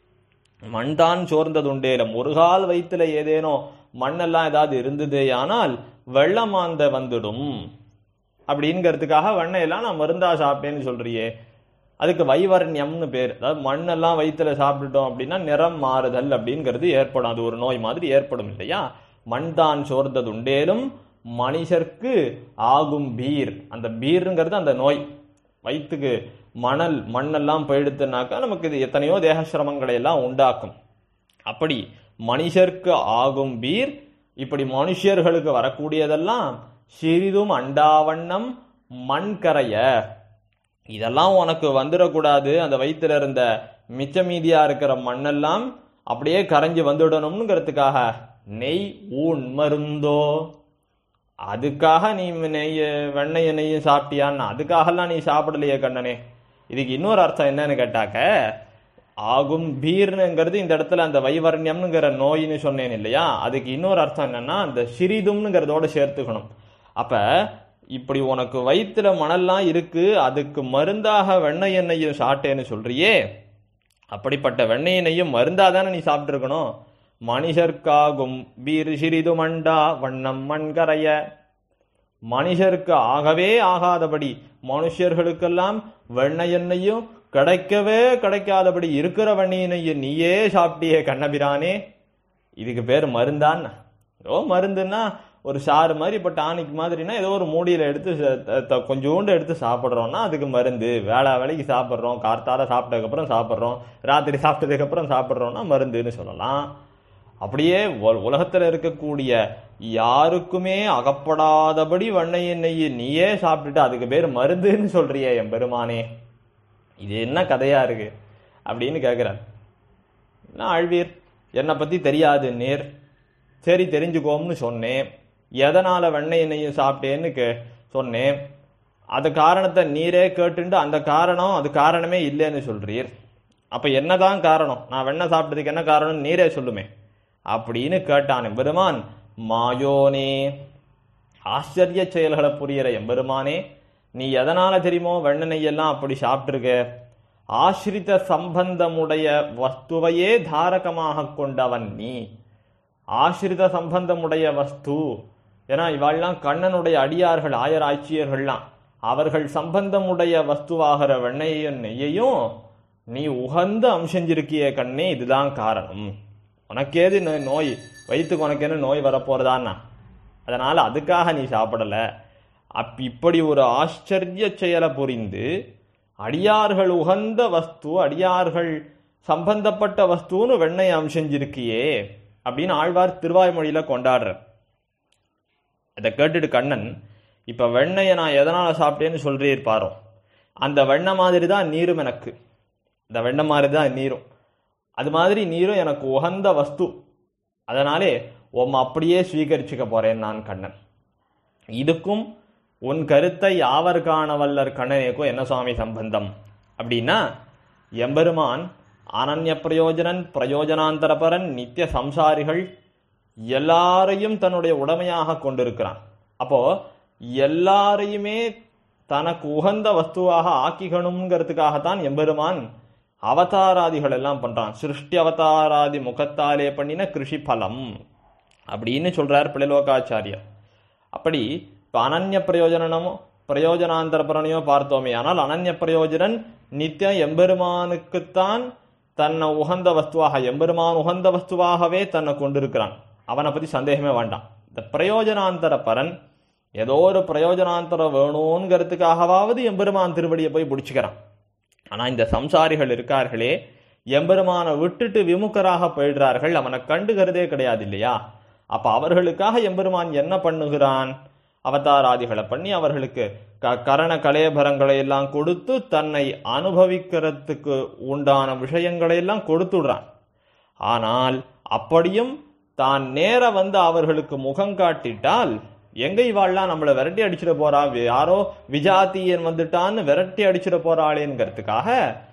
மண்தான் சோர்ந்ததுண்டேலும், ஒரு கால் வயிற்றுல ஏதேனோ மண்ணெல்லாம் ஏதாவது இருந்ததே ஆனால் வெள்ளமாந்த வந்துடும் அப்படிங்கிறதுக்காக வெண்ணையெல்லாம் நான் மருந்தா சாப்பிட்டேன்னு சொல்றியே. அதுக்கு வைவர்ணியம்னு பேர். அதாவது மண்ணெல்லாம் வயிற்றுல சாப்பிட்டுட்டோம் அப்படின்னா நிறம் மாறுதல் அப்படிங்கிறது ஏற்படும், அது ஒரு நோய் மாதிரி ஏற்படும் இல்லையா. மண் தான் சோர்ந்தது உண்டேலும் மனுஷர்க்கு ஆகும் பீர், அந்த பீருங்கிறது அந்த நோய். வயிற்றுக்கு மணல் மண்ணெல்லாம் போயிடுத்துனாக்கா நமக்கு இது எத்தனையோ தேகசிரமங்களை எல்லாம் உண்டாக்கும். அப்படி மனுஷர்க்கு ஆகும் பீர், இப்படி மனுஷர்களுக்கு வரக்கூடியதெல்லாம் சிறிதும் அண்டாவண்ணம் மண் கரைய, இதெல்லாம் உனக்கு வந்துடக்கூடாது. அந்த வயிற்றுல இருந்த மிச்ச மீதியா இருக்கிற மண்ணெல்லாம் அப்படியே கரைஞ்சி வந்துடணும்ங்கிறதுக்காக நெய் ஊன் மருந்தோ, அதுக்காக நீ நெய் வெண்ணெய் நெய்யும் சாப்பிட்டியான்னு அதுக்காகலாம் நீ சாப்பிடலையே கண்ணனே. இதுக்கு இன்னொரு அர்த்தம் என்னன்னு கேட்டாக்க, ஆகும் பீர்னுங்கிறது இந்த இடத்துல அந்த வைவர்ணியம்ங்கிற நோயின்னு சொன்னேன் இல்லையா, அதுக்கு இன்னொரு அர்த்தம் என்னன்னா அந்த சிறிதும்ங்கிறதோட சேர்த்துக்கணும். அப்ப இப்படி உனக்கு வயிற்றுல மணல்லாம் இருக்கு, அதுக்கு மருந்தாக வெண்ணெய் எண்ணெயும் சாப்பிட்டேன்னு சொல்றியே, அப்படிப்பட்ட வெண்ணெய் எண்ணெயும் மருந்தா தானே நீ சாப்பிட்டு இருக்கணும். மனுஷர்க்காகும் பீர் சிறிது மண்டா வண்ணம் மண்கரைய, மனுஷருக்கு ஆகவே ஆகாதபடி மனுஷர்களுக்கெல்லாம் வெண்ணெய் எண்ணெயும் கிடைக்கவே கிடைக்காதபடி இருக்கிற வெண்ணெய்யையும் நீயே சாப்பிட்டியே கண்ணபிரானே. இதுக்கு பேர் மருந்தான். ஏதோ மருந்துன்னா ஒரு சாறு மாதிரி இப்போ டானிக் மாதிரினா ஏதோ ஒரு மூடியில் எடுத்து கொஞ்சோண்டு எடுத்து சாப்பிட்றோம்னா அதுக்கு மருந்து. வேளா வேலைக்கு சாப்பிட்றோம், கார்த்தால சாப்பிட்டதுக்கப்புறம் சாப்பிட்றோம், ராத்திரி சாப்பிட்டதுக்கப்புறம் சாப்பிட்றோம்னா மருந்துன்னு சொல்லலாம். அப்படியே உலகத்தில் இருக்கக்கூடிய யாருக்குமே அகப்படாதபடி வெண்ணெய் எண்ணெய் நீயே சாப்பிட்டுட்டு அதுக்கு பேர் மருந்துன்னு சொல்றியே எம்பெருமானே, இது என்ன கதையா இருக்கு அப்படின்னு கேட்கிறார். ஆழ்வீர் என்னை பத்தி தெரியாது நேர், சரி தெரிஞ்சுக்கோம்னு சொன்னேன். எதனால வெண்ணெய் எண்ணெயும் சாப்பிட்டேன்னு கே சொன்னேன். அது காரணத்தை நீரே கேட்டுண்டு அந்த காரணம் அது காரணமே இல்லைன்னு சொல்றீர். அப்ப என்னதான் காரணம்? நான் வெண்ணெய் சாப்பிட்டதுக்கு என்ன காரணம் நீரே சொல்லுமே அப்படின்னு கேட்டான் எம்பெருமான். மாயோனே, ஆச்சரிய செயல்களை புரியிற எம்பெருமானே, நீ எதனால தெரியுமோ வெண்ணெய் எல்லாம் அப்படி சாப்பிட்டுருக்க? ஆசிரித சம்பந்தமுடைய வஸ்துவையே தாரகமாக கொண்டவன் நீ. ஆசிரித சம்பந்தமுடைய வஸ்து, ஏன்னா இவாள்லாம் கண்ணனுடைய அடியார்கள், ஆயர் ஆட்சியர்கள்லாம், அவர்கள் சம்பந்தமுடைய வஸ்துவாகிற வெண்ணையும் நெய்யையும் நீ உகந்த அம்சஞ்சிருக்கிய கண்ணே, இதுதான் காரணம். உனக்கேது நோய், வயிற்றுக்கு உனக்கு என்ன நோய் வரப்போறதான்னா, அதனால அதுக்காக நீ சாப்பிடல. அப் இப்படி ஒரு ஆச்சரிய செயலை புரிந்து அடியார்கள் உகந்த வஸ்து, அடியார்கள் சம்பந்தப்பட்ட வஸ்துன்னு வெண்ணெய் அம்சஞ்சிருக்கியே, அப்படின்னு ஆழ்வார் திருவாய்மொழியில கொண்டாடுறார். அதை கேட்டுட்டு கண்ணன், இப்ப வெண்ணையை நான் எதனால சாப்பிட்டேன்னு சொல்றீர் பாரோ, அந்த வெண்ணெய் மாதிரி தான் நீரும் எனக்கு, இந்த வெண்ணெய் மாதிரி தான் நீரும், அது மாதிரி நீரும் எனக்கு உகந்த வஸ்து, அதனாலே உம் அப்படியே ஸ்வீகரிச்சுக்க போறேன் நான் கண்ணன். இதுக்கும் உன் கருத்தை யாவர் காணவல்லர் கண்ணனேக்கும் என்ன சுவாமி சம்பந்தம் அப்படின்னா, எம்பெருமான் அனன்ய பிரயோஜனன், பிரயோஜனாந்தரபரன், நித்திய சம்சாரிகள் எல்லாரையும் தன்னுடைய உடமையாக கொண்டிருக்கிறான். அப்போ எல்லாரையுமே தனக்கு உகந்த வஸ்துவாக ஆக்கிக்கணுங்கிறதுக்காகத்தான் எம்பெருமான் அவதாராதிகள் எல்லாம் பண்றான். சிருஷ்டி அவதாராதி முகத்தாலே பண்ணின கிருஷி பலம் அப்படின்னு சொல்றார் பிள்ளைலோகாச்சாரியர். அப்படி இப்ப அனன்ய பிரயோஜனமோ பிரயோஜனாந்தரபரனையோ பார்த்தோமே, ஆனால் அனன்ய பிரயோஜனன் நித்தியம் எம்பெருமானுக்குத்தான் தன்னை உகந்த வஸ்துவாக, எம்பெருமான் உகந்த வஸ்துவாகவே தன்னை கொண்டிருக்கிறான். அவனை பத்தி சந்தேகமே வேண்டாம். இந்த பிரயோஜனாந்தர பரன் ஏதோ ஒரு பிரயோஜனாந்தரம் வேணுங்கிறதுக்காகவாவது எம்பெருமான் திருவடியை போய் பிடிச்சுக்கிறான். ஆனா இந்த சம்சாரிகள் இருக்கார்களே, எம்பெருமானை விட்டுட்டு விமுகராக போயிடுறார்கள், அவனை கண்டுகிறதே கிடையாது இல்லையா? அப்ப அவர்களுக்காக எம்பெருமான் என்ன பண்ணுகிறான்? அவதாராதிகளை பண்ணி அவர்களுக்கு க கரண கலேபரங்களை எல்லாம் கொடுத்து தன்னை அனுபவிக்கிறதுக்கு உண்டான விஷயங்களை எல்லாம் கொடுத்துடுறான். ஆனால் அப்படியும் தான் நேர வந்து அவர்களுக்கு முகம் காட்டிட்டால், எங்க இவாள்லாம் நம்மளை விரட்டி அடிச்சிட போறா, யாரோ விஜாத்தியன் வந்துட்டான்னு விரட்டி அடிச்சிட போறாளேங்கிறதுக்காக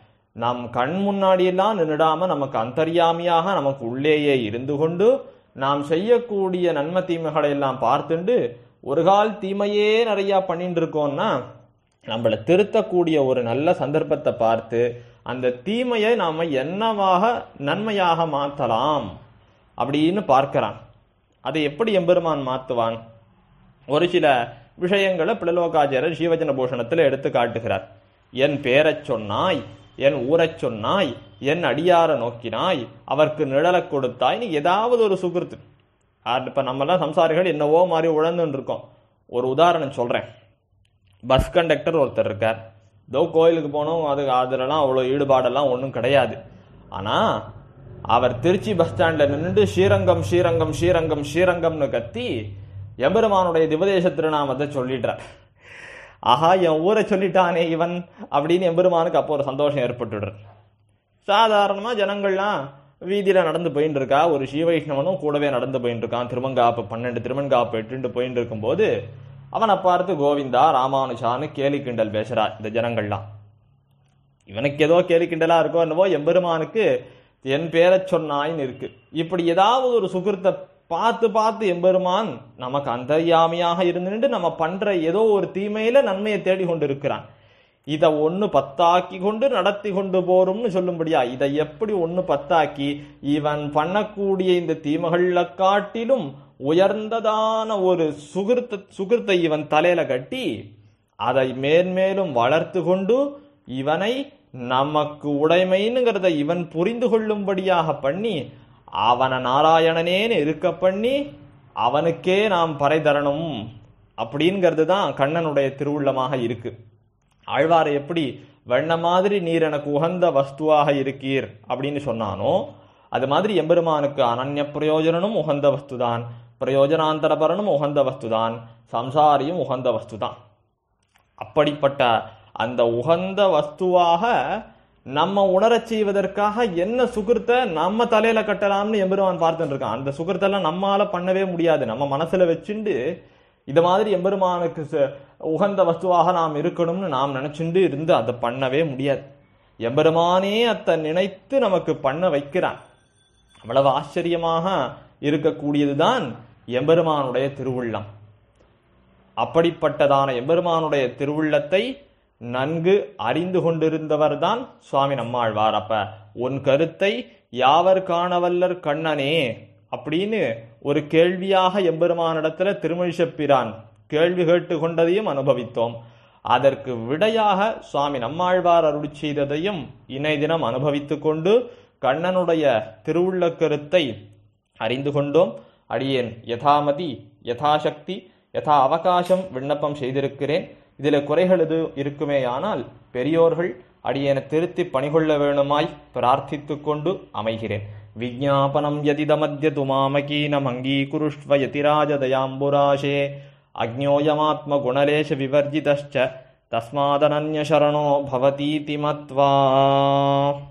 நம் கண் முன்னாடியெல்லாம் நின்றுடாம நமக்கு அந்தர்யாமியாக நமக்கு உள்ளேயே இருந்து கொண்டு நாம் செய்யக்கூடிய நன்மை தீமைகளை எல்லாம் பார்த்துண்டு ஒரு கால் தீமையே நிறைய பண்ணிட்டு இருக்கோம்னா நம்மளை திருத்தக்கூடிய ஒரு நல்ல சந்தர்ப்பத்தை பார்த்து அந்த தீமையை நாம என்னவாக நன்மையாக மாற்றலாம் அப்படின்னு பார்க்கிறான். அதை எப்படி எம்பெருமான் மாற்றுவான்? ஒரு சில விஷயங்களை பிள்ளலோகாச்சாரியர் ஸ்ரீவச்சன பூஷணத்தில் எடுத்து காட்டுகிறார். என் பேரச் சொன்னாய், என் ஊரச் சொன்னாய், என் அடியார நோக்கினாய், அவருக்கு நிழலை கொடுத்தாய், நீ ஏதாவது ஒரு சுகிருத்து. இப்ப நம்மெல்லாம் சம்சாரிகள் என்னவோ மாதிரி உழந்துன்னு இருக்கோம். ஒரு உதாரணம் சொல்றேன். பஸ் கண்டக்டர் ஒருத்தர் இருக்கார். இதோ கோயிலுக்கு போனோம், அது அதுலலாம் அவ்வளோ ஈடுபாடெல்லாம் ஒன்றும் கிடையாது. ஆனா அவர் திருச்சி பஸ் ஸ்டாண்ட்ல நின்று ஸ்ரீரங்கம் ஸ்ரீரங்கம் ஸ்ரீரங்கம் ஸ்ரீரங்கம்னு கத்தி எம்பெருமானுடைய திவதேச திருநாமத்தை சொல்லிடுறார். ஆஹா, என் ஊரை சொல்லிட்டானே இவன் அப்படின்னு எம்பெருமானுக்கு அப்போ ஒரு சந்தோஷம் ஏற்பட்டுடுற. சாதாரணமா ஜனங்கள்லாம் வீதியில நடந்து போயிட்டு இருக்கா, ஒரு ஸ்ரீவைஷ்ணவனும் கூடவே நடந்து போயிட்டு இருக்கான். திருமங்காப்பு பன்னெண்டு திருமங்காப்பு எட்டுண்டு போயிட்டு இருக்கும் போது அவனை பார்த்து கோவிந்தா ராமானுஜான்னு கேலி கிண்டல் பேசுறார் இந்த ஜனங்கள்லாம். இவனுக்கு ஏதோ கேலி கிண்டலா இருக்கோ என்னவோ, எம்பெருமானுக்கு என் பேரை சொன்னாயின்னு இருக்கு. இப்படி ஏதாவது ஒரு சுகிருத்தை பார்த்து பார்த்து எம்பெருமான் நமக்கு அந்தர்யாமியாக இருந்துட்டு நம்ம பண்ற ஏதோ ஒரு தீமையில நன்மையை தேடி கொண்டு இருக்கிறான். இதை ஒன்னு பத்தாக்கி கொண்டு நடத்தி கொண்டு போறோம்னு சொல்லும்படியா, இதை எப்படி ஒன்னு பத்தாக்கி இவன் பண்ணக்கூடிய இந்த தீமைகள்ல காட்டிலும் உயர்ந்ததான ஒரு சுகிருத்த சுகிருத்தை இவன் தலையில கட்டி அதை மேன்மேலும் வளர்த்து கொண்டு இவனை நமக்கு உடைமைங்கிறத இவன் புரிந்து கொள்ளும்படியாக பண்ணி அவனை நாராயணனேன்னு இருக்க பண்ணி அவனுக்கே நாம் பறை தரணும் அப்படிங்கிறது தான் கண்ணனுடைய திருவுள்ளமாக இருக்கு. ஆழ்வாரை எப்படி வெண்ண மாதிரி நீர் எனக்கு உகந்த வஸ்துவாக இருக்கீர் அப்படின்னு சொன்னானோ, அது மாதிரி எம்பெருமானுக்கு அனன்ய பிரயோஜனனும் உகந்த வஸ்துதான், பிரயோஜனாந்தரபரனும் உகந்த வஸ்துதான், சம்சாரியும் உகந்த வஸ்துதான். அப்படிப்பட்ட அந்த உகந்த வஸ்துவாக நம்ம உணரச் செய்வதற்காக என்ன சுகிருத்தை நம்ம தலையில கட்டலாம்னு எம்பெருமான் பார்த்துட்டு இருக்கான். அந்த சுகிருத்தெல்லாம் நம்மால பண்ணவே முடியாது. நம்ம மனசுல வச்சுண்டு இது மாதிரி எம்பெருமானுக்கு உகந்த வஸ்துவாக நாம் இருக்கணும்னு நாம் நினைச்சுண்டு இருந்து அதை பண்ணவே முடியாது. எம்பெருமானே அத்தை நினைத்து நமக்கு பண்ண வைக்கிறான். அவ்வளவு ஆச்சரியமாக இருக்கக்கூடியதுதான் எம்பெருமானுடைய திருவுள்ளம். அப்படிப்பட்டதான எம்பெருமானுடைய திருவுள்ளத்தை நன்கு அறிந்து கொண்டிருந்தவர் தான் சுவாமி நம்மாழ்வார். அப்ப உன் கருத்தை யாவர் காணவல்லர் கண்ணனே அப்படின்னு ஒரு கேள்வியாக எம்பெருமானிடத்துல திருமழிசப்பிரான் கேள்வி கேட்டு கொண்டதையும் அனுபவித்தோம். அதற்கு விடையாக சுவாமி நம்மாழ்வார் அருளி செய்ததையும் இணை தினம் அனுபவித்துக் கொண்டு கண்ணனுடைய திருவுள்ள கருத்தை அறிந்து கொண்டோம். அடியேன் யதாமதி யதாசக்தி யதா அவகாசம் விண்ணப்பம் செய்திருக்கிறேன். இதுல குறைகள் எது இருக்குமேயானால் பெரியோர்கள் அடியேன திருத்தி பணிகொள்ள வேணுமாய் பிரார்த்தித்து கொண்டு அமைகிறேன். விஜ்ஞாபனம் யதிதமத்ய து மாமகீனம் அங்கீகுருஷ்வ யதிராஜதயாம்புராஷே அக்ஞோயமாத்மகுணலேஷ விவர்ஜிதஸ்ச தஸ்மாதனன்ய சரணோ பவதீதி மத்வா.